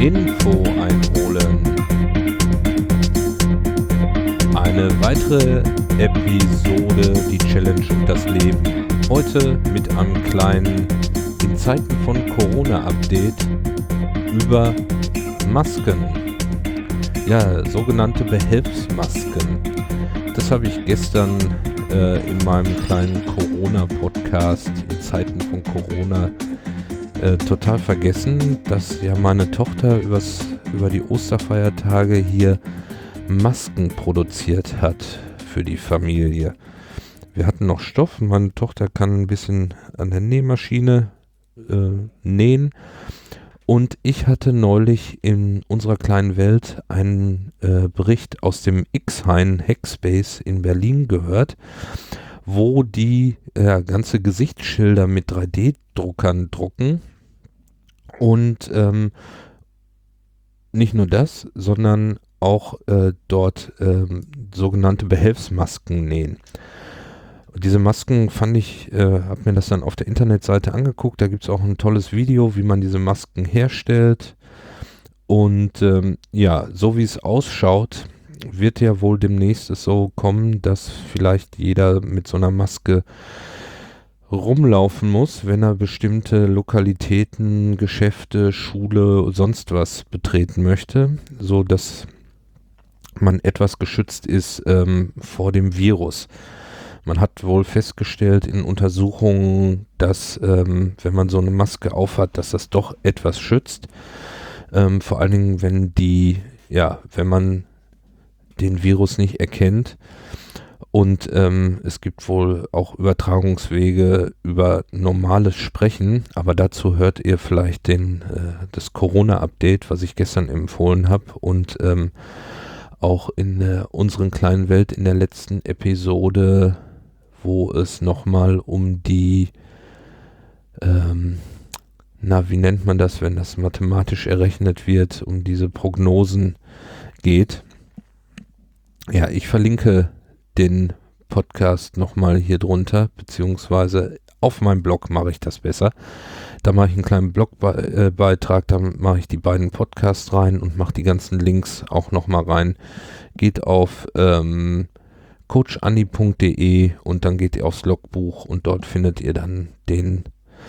Info einholen. Eine weitere Episode, die Challenge und das Leben. Heute mit einem kleinen, in Zeiten von Corona-Update über Masken. Ja, sogenannte Behelfsmasken. Das habe ich gestern in meinem kleinen Corona-Podcast in Zeiten von Corona total vergessen, dass ja meine Tochter über die Osterfeiertage hier Masken produziert hat für die Familie. Wir hatten noch Stoff, meine Tochter kann ein bisschen an der Nähmaschine nähen und ich hatte neulich in unserer kleinen Welt einen Bericht aus dem X-Hain Hackspace in Berlin gehört, wo die ganze Gesichtsschilder mit 3D-Druckern drucken und nicht nur das, sondern auch dort sogenannte Behelfsmasken nähen. Diese Masken habe mir das dann auf der Internetseite angeguckt, da gibt es auch ein tolles Video, wie man diese Masken herstellt und so wie es ausschaut, wird ja wohl demnächst es so kommen, dass vielleicht jeder mit so einer Maske rumlaufen muss, wenn er bestimmte Lokalitäten, Geschäfte, Schule, sonst was betreten möchte, so dass man etwas geschützt ist vor dem Virus. Man hat wohl festgestellt in Untersuchungen, dass wenn man so eine Maske aufhat, dass das doch etwas schützt. Vor allen Dingen, wenn man den Virus nicht erkennt. Und es gibt wohl auch Übertragungswege über normales Sprechen, aber dazu hört ihr vielleicht das Corona-Update, was ich gestern empfohlen habe und auch in unseren kleinen Welt in der letzten Episode, wo es nochmal um die, wie nennt man das, wenn das mathematisch errechnet wird, um diese Prognosen geht. Ja, ich verlinke den Podcast nochmal hier drunter, beziehungsweise auf meinem Blog mache ich das besser. Da mache ich einen kleinen Blogbeitrag, da mache ich die beiden Podcasts rein und mache die ganzen Links auch nochmal rein. Geht auf coachandi.de und dann geht ihr aufs Logbuch und dort findet ihr dann den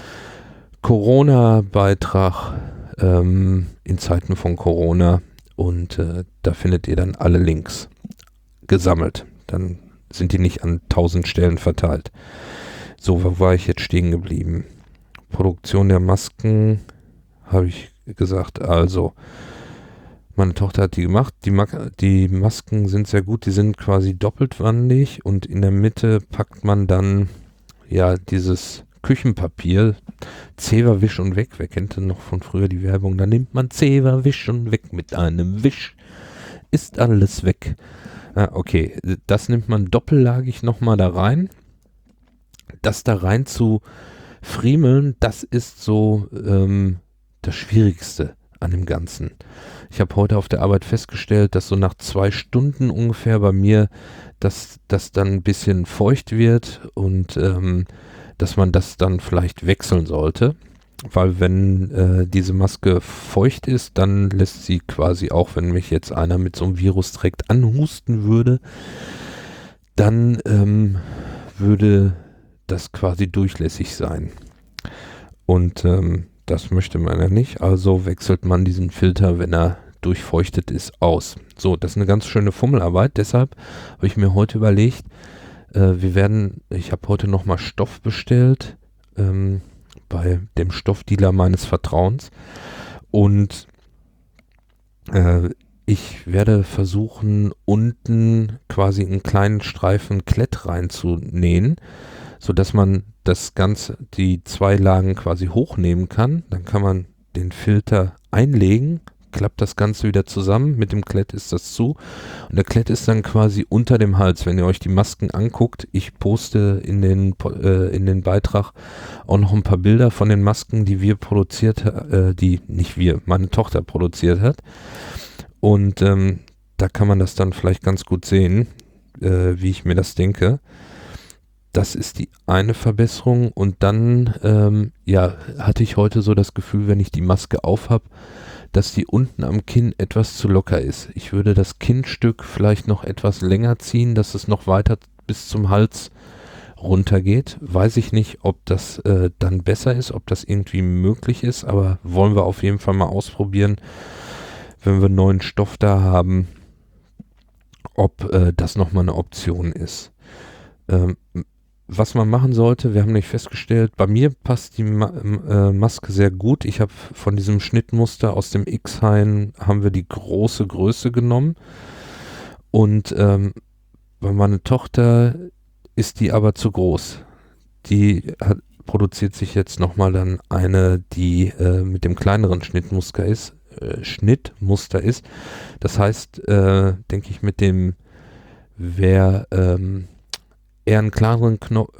Corona-Beitrag in Zeiten von Corona und da findet ihr dann alle Links gesammelt. Dann sind die nicht an 1000 Stellen verteilt. So, wo war ich jetzt stehen geblieben? Produktion der Masken, habe ich gesagt. Also, meine Tochter hat die gemacht. Die Masken sind sehr gut. Die sind quasi doppeltwandig und in der Mitte packt man dann dieses Küchenpapier. Zewa, Wisch und Weg. Wer kennt denn noch von früher die Werbung? Da nimmt man Zewa, Wisch und Weg. Mit einem Wisch ist alles weg. Okay, das nimmt man doppellagig nochmal da rein. Das da rein zu friemeln, das ist so das Schwierigste an dem Ganzen. Ich habe heute auf der Arbeit festgestellt, dass so nach 2 Stunden ungefähr bei mir, dass das dann ein bisschen feucht wird und dass man das dann vielleicht wechseln sollte. Weil wenn diese Maske feucht ist, dann lässt sie quasi auch, wenn mich jetzt einer mit so einem Virus direkt anhusten würde, dann würde das quasi durchlässig sein. Und das möchte man ja nicht, also wechselt man diesen Filter, wenn er durchfeuchtet ist, aus. So, das ist eine ganz schöne Fummelarbeit, deshalb habe ich mir heute überlegt, ich habe heute nochmal Stoff bestellt, bei dem Stoffdealer meines Vertrauens und ich werde versuchen, unten quasi einen kleinen Streifen Klett reinzunähen, sodass man die 2 Lagen quasi hochnehmen kann. Dann kann man den Filter einlegen, klappt das Ganze wieder zusammen, mit dem Klett ist das zu und der Klett ist dann quasi unter dem Hals. Wenn ihr euch die Masken anguckt, ich poste in den Beitrag auch noch ein paar Bilder von den Masken, die meine Tochter produziert hat und da kann man das dann vielleicht ganz gut sehen, wie ich mir das denke. Das ist die eine Verbesserung und dann hatte ich heute so das Gefühl, wenn ich die Maske auf habe, dass die unten am Kinn etwas zu locker ist. Ich würde das Kinnstück vielleicht noch etwas länger ziehen, dass es noch weiter bis zum Hals runtergeht. Weiß ich nicht, ob das dann besser ist, ob das irgendwie möglich ist, aber wollen wir auf jeden Fall mal ausprobieren, wenn wir neuen Stoff da haben, ob das nochmal eine Option ist. Was man machen sollte, wir haben nicht festgestellt, bei mir passt die Maske sehr gut. Ich habe von diesem Schnittmuster aus dem X-Hain haben wir die große Größe genommen und bei meiner Tochter ist die aber zu groß. Die produziert sich jetzt nochmal dann eine, die mit dem kleineren Schnittmuster ist. Das heißt, denke ich, mit dem, wer eher einen kleineren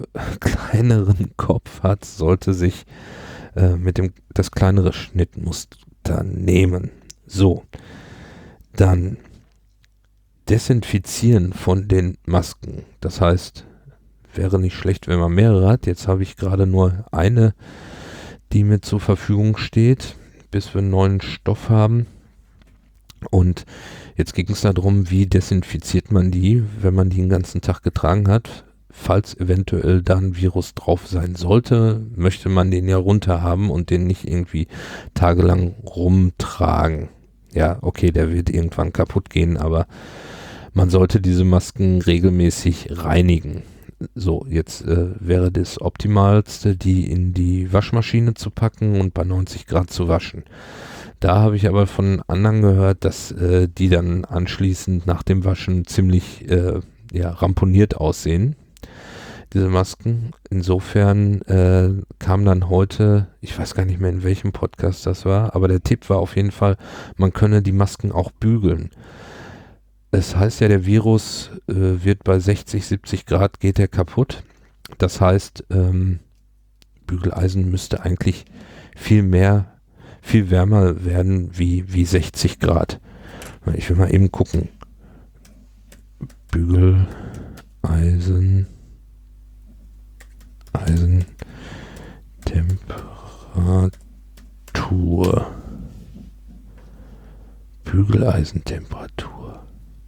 Kopf hat, sollte sich mit dem das kleinere Schnittmuster nehmen. So, dann Desinfizieren von den Masken. Das heißt, wäre nicht schlecht, wenn man mehrere hat. Jetzt habe ich gerade nur eine, die mir zur Verfügung steht, bis wir einen neuen Stoff haben. Und jetzt ging es darum, wie desinfiziert man die, wenn man die den ganzen Tag getragen hat. Falls eventuell da ein Virus drauf sein sollte, möchte man den ja runter haben und den nicht irgendwie tagelang rumtragen. Ja, okay, der wird irgendwann kaputt gehen, aber man sollte diese Masken regelmäßig reinigen. So, jetzt wäre das Optimalste, die in die Waschmaschine zu packen und bei 90 Grad zu waschen. Da habe ich aber von anderen gehört, dass die dann anschließend nach dem Waschen ziemlich ramponiert aussehen, diese Masken. Insofern kam dann heute, ich weiß gar nicht mehr in welchem Podcast das war, aber der Tipp war auf jeden Fall, man könne die Masken auch bügeln. Es heißt ja, der Virus wird bei 60, 70 Grad geht er kaputt. Das heißt, Bügeleisen müsste eigentlich viel wärmer werden wie 60 Grad. Ich will mal eben gucken. Bügeleisen, Temperatur. Bügeleisentemperatur.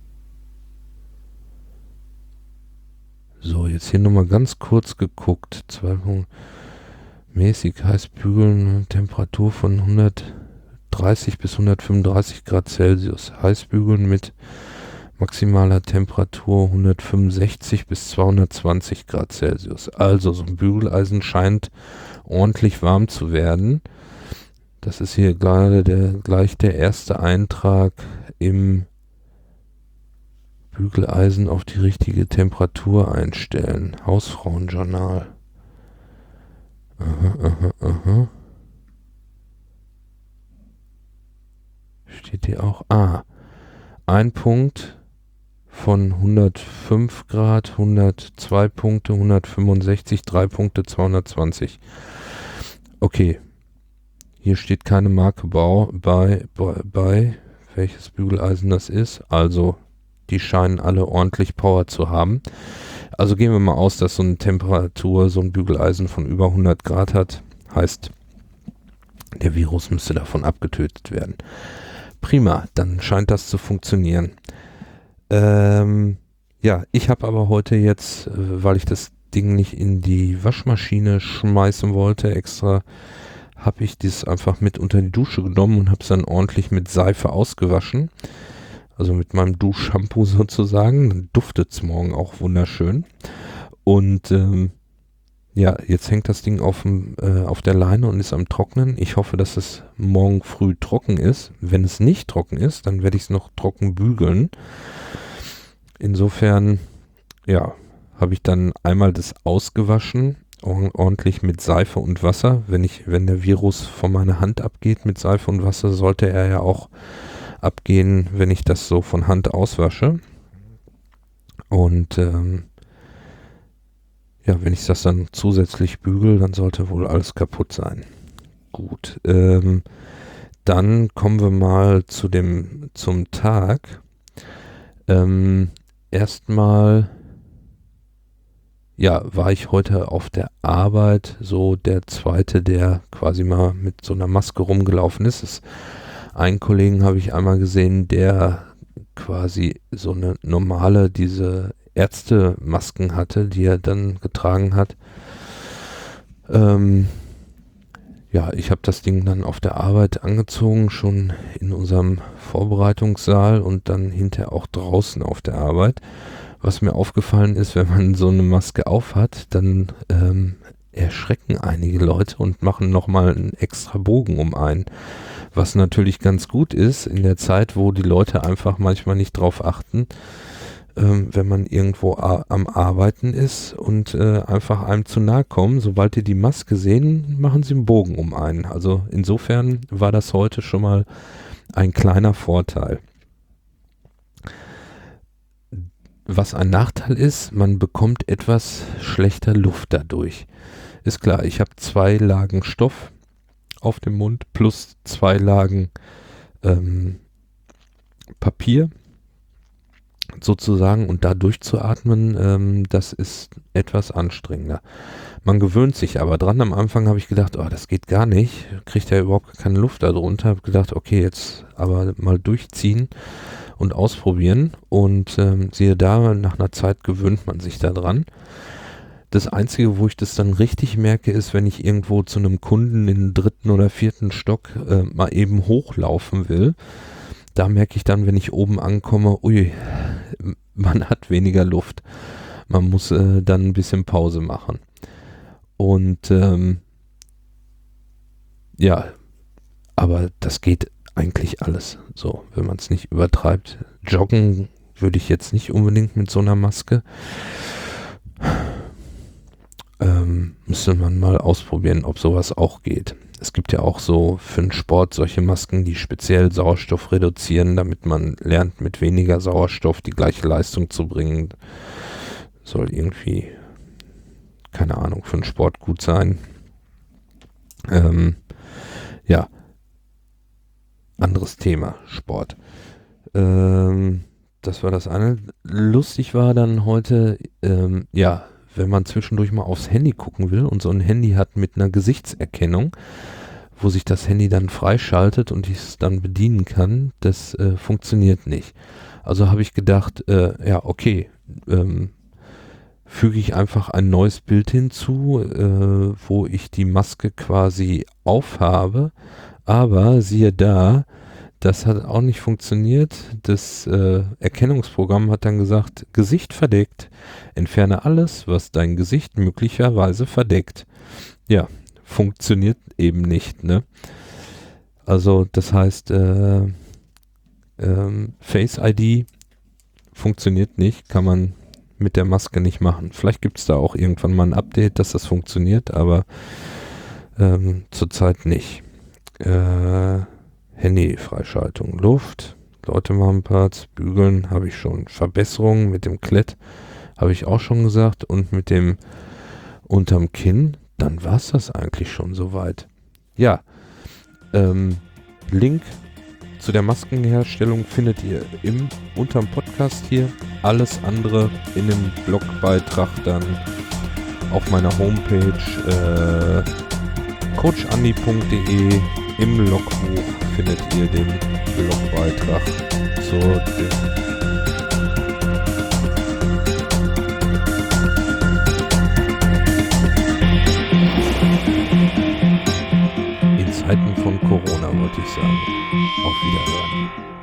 So, jetzt hier nochmal ganz kurz geguckt. Mäßig heiß bügeln, Temperatur von 130 bis 135 Grad Celsius. Heiß bügeln mit maximaler Temperatur 165 bis 220 Grad Celsius. Also so ein Bügeleisen scheint ordentlich warm zu werden. Das ist hier gerade gleich der erste Eintrag im Bügeleisen auf die richtige Temperatur einstellen. Hausfrauenjournal. Aha. Steht hier auch. Ein Punkt von 105 Grad, 102 Punkte, 165, 3 Punkte, 220. Okay. Hier steht keine Marke bei, welches Bügeleisen das ist. Also, die scheinen alle ordentlich Power zu haben. Also gehen wir mal aus, dass so eine Temperatur, so ein Bügeleisen von über 100 Grad hat. Heißt, der Virus müsste davon abgetötet werden. Prima, dann scheint das zu funktionieren. Ich habe aber heute jetzt, weil ich das Ding nicht in die Waschmaschine schmeißen wollte, extra habe ich das einfach mit unter die Dusche genommen und habe es dann ordentlich mit Seife ausgewaschen. Also mit meinem Duschshampoo sozusagen. Dann duftet es morgen auch wunderschön. Und jetzt hängt das Ding auf der Leine und ist am Trocknen. Ich hoffe, dass es morgen früh trocken ist. Wenn es nicht trocken ist, dann werde ich es noch trocken bügeln. Insofern, habe ich dann einmal das ausgewaschen, ordentlich mit Seife und Wasser. Wenn der Virus von meiner Hand abgeht mit Seife und Wasser, sollte er ja auch abgehen, wenn ich das so von Hand auswasche. Und wenn ich das dann zusätzlich bügel, dann sollte wohl alles kaputt sein. Gut, dann kommen wir mal zum Tag. Erstmal ja, war ich heute auf der Arbeit so der Zweite, der quasi mal mit so einer Maske rumgelaufen ist. Einen Kollegen habe ich einmal gesehen, der quasi so eine normale, diese Ärztemasken hatte, die er dann getragen hat. Ja, ich habe das Ding dann auf der Arbeit angezogen, schon in unserem Vorbereitungssaal und dann hinterher auch draußen auf der Arbeit. Was mir aufgefallen ist, wenn man so eine Maske aufhat, dann erschrecken einige Leute und machen nochmal einen extra Bogen um einen. Was natürlich ganz gut ist in der Zeit, wo die Leute einfach manchmal nicht drauf achten, wenn man irgendwo am Arbeiten ist und einfach einem zu nahe kommen. Sobald die die Maske sehen, machen sie einen Bogen um einen. Also insofern war das heute schon mal ein kleiner Vorteil. Was ein Nachteil ist, man bekommt etwas schlechter Luft dadurch. Ist klar, ich habe 2 Lagen Stoff auf dem Mund plus 2 Lagen Papier sozusagen, und da durchzuatmen, das ist etwas anstrengender. Man gewöhnt sich aber dran. Am Anfang habe ich gedacht, oh, das geht gar nicht, kriegt ja überhaupt keine Luft darunter. Habe gedacht, okay, jetzt aber mal durchziehen und ausprobieren, und siehe da, nach einer Zeit gewöhnt man sich da dran. Das Einzige, wo ich das dann richtig merke, ist, wenn ich irgendwo zu einem Kunden in den 3. oder 4. Stock mal eben hochlaufen will. Da merke ich dann, wenn ich oben ankomme, ui, man hat weniger Luft. Man muss dann ein bisschen Pause machen. Und ja, aber das geht eigentlich alles so, wenn man es nicht übertreibt. Joggen würde ich jetzt nicht unbedingt mit so einer Maske. Müsste man mal ausprobieren, ob sowas auch geht. Es gibt ja auch so für den Sport solche Masken, die speziell Sauerstoff reduzieren, damit man lernt, mit weniger Sauerstoff die gleiche Leistung zu bringen. Soll irgendwie, keine Ahnung, für den Sport gut sein. Ja, anderes Thema, Sport. Das war das eine. Lustig war dann heute, ja, wenn man zwischendurch mal aufs Handy gucken will und so ein Handy hat mit einer Gesichtserkennung, wo sich das Handy dann freischaltet und ich es dann bedienen kann, das funktioniert nicht. Also habe ich gedacht, ja, okay, füge ich einfach ein neues Bild hinzu, wo ich die Maske quasi aufhabe, aber siehe da, das hat auch nicht funktioniert. Das Erkennungsprogramm hat dann gesagt, Gesicht verdeckt. Entferne alles, was dein Gesicht möglicherweise verdeckt. Ja, funktioniert eben nicht, ne? Also das heißt, Face ID funktioniert nicht, kann man mit der Maske nicht machen. Vielleicht gibt es da auch irgendwann mal ein Update, dass das funktioniert, aber zurzeit nicht. Handy-Freischaltung, Luft, Leute machen Parts, bügeln, habe ich schon. Verbesserungen mit dem Klett, habe ich auch schon gesagt. Und mit dem unterm Kinn, dann war es das eigentlich schon soweit. Ja, Link zu der Maskenherstellung findet ihr unterm Podcast hier. Alles andere in dem Blogbeitrag dann auf meiner Homepage coachandi.de. Im Logbuch findet ihr den Blogbeitrag zu dem in Zeiten von Corona, wollte ich sagen. Auf Wiederhören.